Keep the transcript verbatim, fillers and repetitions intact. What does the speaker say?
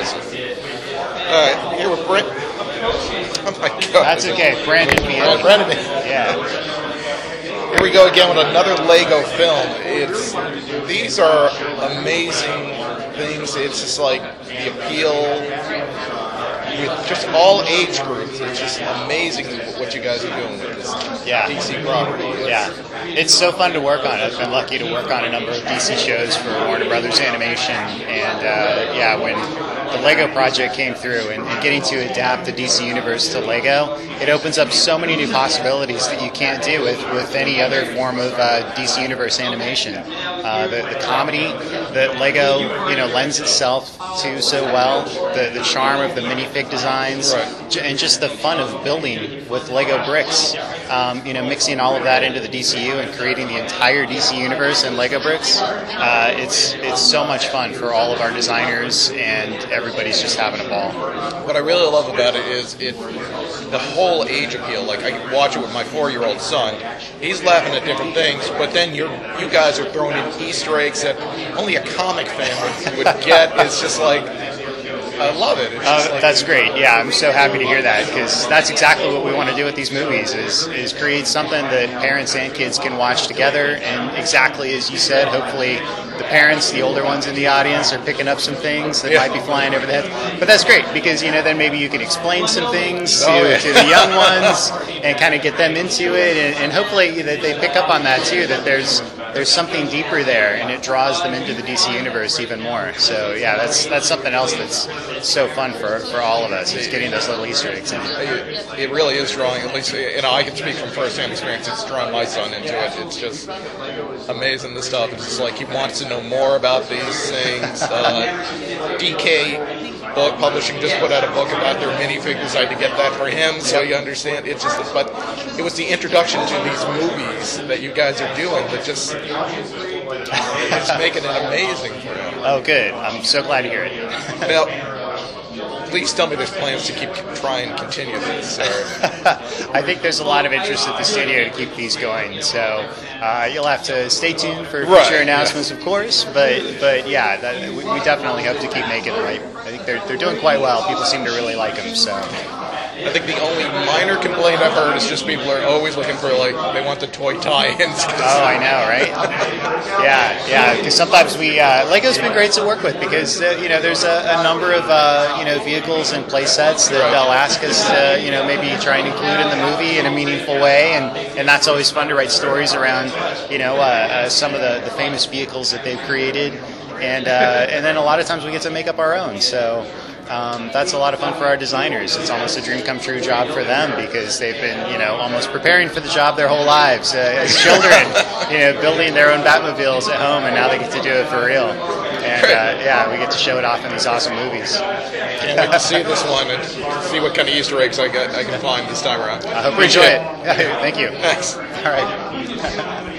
awesome. All right, here with Brent. Oh my God. That's okay, Brandon. Uh, Brandon. Yeah. Here we go again with another Lego film. It's these are amazing things. It's just like the appeal with just all age groups. It's just amazing what you guys are doing with this yeah. D C property. It's, yeah, it's so fun to work on. I've been lucky to work on a number of D C shows for Warner Brothers Animation, and uh, yeah, when the Lego project came through and, and getting to adapt the D C universe to Lego, it opens up so many new possibilities that you can't do with, with any other form of uh, D C universe animation. Uh, the, the comedy that Lego, you know, lends itself to so well, the the charm of the minifig designs, right. and just the fun of building with Lego bricks. Um, you know, mixing all of that into the D C U and creating the entire D C universe in Lego bricks. Uh, it's it's so much fun for all of our designers, and everybody's just having a ball. What I really love about it is it the whole age appeal. Like I can watch it with my four-year-old son. He's laughing at different things, but then you you guys are throwing in Easter eggs that only a comic fan would, would get. It's just like. I love it. It's uh, like, that's great. Yeah, I'm so happy to hear that, because that's exactly what we want to do with these movies, is is create something that parents and kids can watch together, and exactly as you said, hopefully the parents, the older ones in the audience, are picking up some things that yeah. might be flying over the head. But that's great, because you know then maybe you can explain some things to, oh, yeah. to the young ones and kind of get them into it, and, and hopefully that they pick up on that too, that there's there's something deeper there, and it draws them into the D C universe even more. So yeah, that's that's something else that's so fun for, for all of us, is getting those little Easter eggs in. It, it really is drawing, at least, you know, I can speak from first-hand experience, it's drawing my son into it. It's just amazing, the stuff. It's just like he wants to know more about these things. Uh, D K Book Publishing just put out a book about their minifig design to get that for him, so you understand. It's just, but it was the introduction to these movies that you guys are doing that just, it's making it amazing for him. Oh, good. I'm so glad to hear it. Now, please tell me there's plans to keep try and continue this. I think there's a lot of interest at the studio to keep these going, so uh, you'll have to stay tuned for future right, announcements, yeah. of course. But but yeah, that, we, we definitely hope to keep making them. I, I think they're they're doing quite well. People seem to really like them. So I think the only minor complaint I've heard is just people are always looking for, like, they want the toy tie-ins. Oh, I know, right? yeah, yeah. Because sometimes we uh, Lego's been great to work with, because uh, you know there's a, a number of uh, you know vehicles and play sets that right. they'll ask us to you know maybe try and include in the movie in a meaningful way, and, and that's always fun to write stories around you know uh, uh, some of the, the famous vehicles that they've created, and uh, and then a lot of times we get to make up our own. So. Um, that's a lot of fun for our designers. It's almost a dream come true job for them, because they've been, you know, almost preparing for the job their whole lives uh, as children, you know, building their own Batmobiles at home, and now they get to do it for real. And uh, yeah, we get to show it off in these awesome movies. Can't wait to see this one and see what kind of Easter eggs I, get, I can find this time around. I hope you enjoy it. Thank you. Thanks. All right.